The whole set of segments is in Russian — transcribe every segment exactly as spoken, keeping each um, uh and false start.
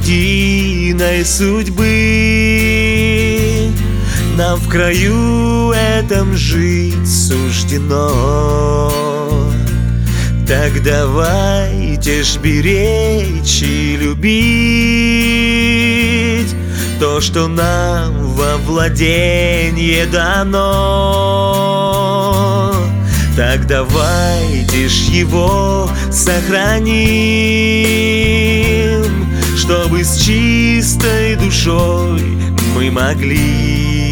единой судьбы. Нам в краю этом жить суждено. Так давайте ж беречь и любить то, что нам во владение дано. Так давайте ж его сохраним, чтобы с чистой душой мы могли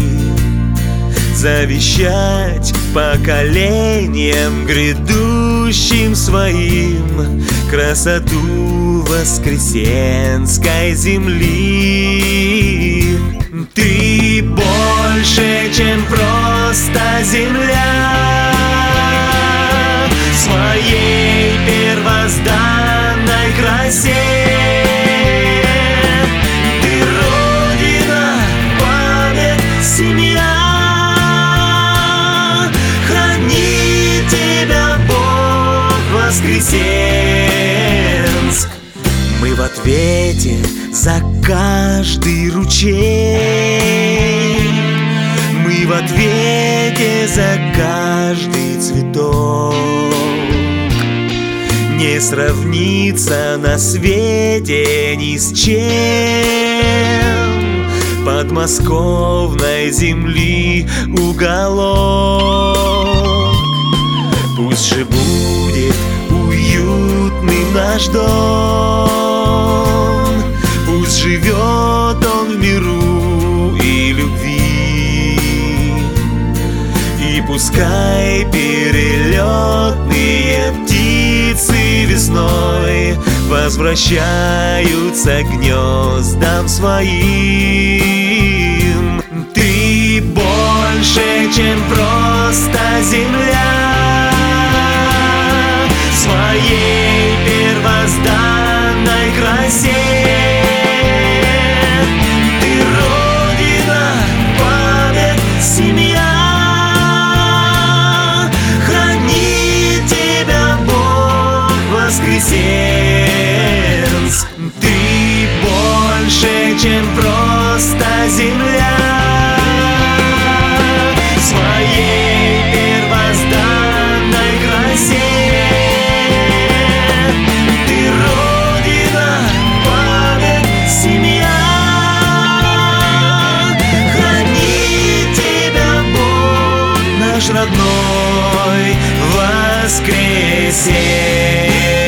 завещать поколениям грядущим своим красоту воскресенской земли. Ты больше, чем просто земля, своей первозданной красе. Ты родина, память, семья. Храни тебя Бог, Воскресенск. Мы в ответе за каждый ручей, мы в ответе за каждый цветок. Не сравнится на свете ни с чем подмосковной земли уголок. Пусть же будет уютным наш дом, пусть живет он в миру и любви, и пускай перелетные птицы весной возвращаются к гнездам своим. Ты больше, чем просто земля, своей первозданной красе. Ты родина, память, семья. Храни тебя Бог, Воскресенск. Ты больше, чем просто земля, своей первозданной красе. Родной Воскресенск.